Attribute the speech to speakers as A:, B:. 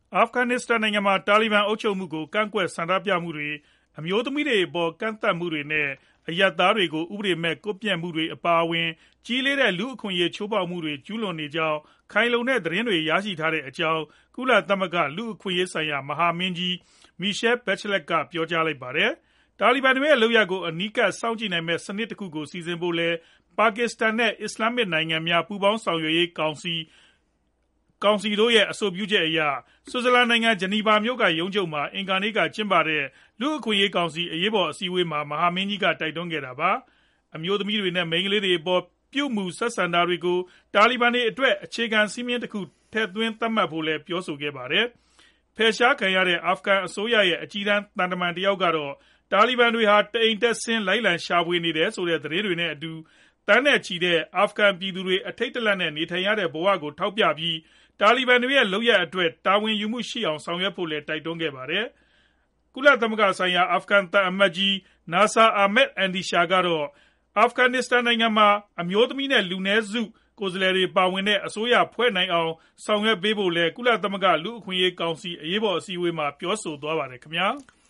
A: အာဖဂန်နစ္စတန်နိုင်ငံမှာတာလီဘန်အုပ်ချုပ်မှုကိုကန့်ကွက်ဆန္ဒပြမှုတွေအမျိုးသမီးတွေအပေါ်ကန့်သတ်မှုတွေနဲ့အရပ်သားတွေကိုဥပဒေမဲ့ကွပ်မျက်မှုတွေအပါအဝင်ကြီးလေးတဲ့လူ့အခွင့်အရေးချိုးဖောက်မှုတွေကျူးလွန်နေကြောင်းခိုင်လုံတဲ့သတင်းတွေရရှိထားတဲ့အကြောင်းကုလသမဂ္ဂလူ့အခွင့်အရေးဆိုင်ရာမဟာမင်းကြီး Michelle Bachelet ကပြောကြားလိုက်ပါတယ်။ တာလီဘန်တွေရဲ့လုပ်ရပ်ကိုအနီးကပ်စောင့်ကြည့်နိုင်မယ့်စနစ်တခုကိုစီစဉ်ဖို့လည်းပါကစ္စတန်နဲ့အစ္စလာမစ်နိုင်ငံများပူးပေါင်းဆောင်ရွက်ရေးကောင်စီတို့ရဲ့အဆိုပြုချက်အရဆွစ်ဇာလန်နိုင်ငံဂျနီဗာမြို့ကရုံးချုပ်မှာအင်္ဂါနေ့ကကျင်းပတဲ့လူ့အခွင့်အရေးကောင်စီအရေးပေါ်အစည်းအဝေးမှာမဟာမင်းကြီးကတိုက်တွန်းခဲ့တာပါ။ အမျိုးသမီးတွေနဲ့မိန်းကလေးတွေအပေါ်ပြုမူဆက်ဆံတာတွေကိုတာလီဘန်တွေအတွက်အခြေခံစည်းမျဉ်းတခုထည့်သွင်းသတ်မှတ်ဖို့လည်းပြောဆိုခဲ့ပါတယ်။ ဖယ်ရှားခံရတဲ့အာဖဂန်အစိုးရရဲ့အကြီးတန်းသံတမန်တယောက်ကတော့တာလီဘန်တွေဟာတအိမ်တက်ဆင်းလိုက်လံရှာဖွေနေတယ်ဆိုတဲ့သတင်းတွေနဲ့အတူသန်းနဲ့ချီတဲ့အာဖဂန်ပြည်သူတွေအထိတ်တလန့်နဲ့နေထိုင်ရတဲ့ဘဝကိုထောက်ပြပြီးတာလီဘန်တွေရဲ့လုပ်ရပ်အတွက်တာဝန်ယူမှုရှိအောင်ဆောင်ရွက်ဖို့လည်းတိုက်တွန်းခဲ့ပါတယ်။ ကုလသမဂ္ဂဆိုင်ရာအာဖဂန်သံအမတ်ကြီး Nasir Ahmad Andisha ကတော့အာဖဂန်နစ္စတန်နိုင်ငံမှာအမျိုးသမီးနဲ့လူနည်းစုကိုယ်စားလှယ်တွေပါဝင်တဲ့အစိုးရဖွဲ့နိုင်အောင်ဆောင်ရွက်ပေးဖို့လည်းကုလသမဂ္ဂလူ့အခွင့်အရေးကောင်စီအရေးပေါ်အစည်းအဝေးမှာပြောဆိုသွားပါတယ်ခင်ဗျာ။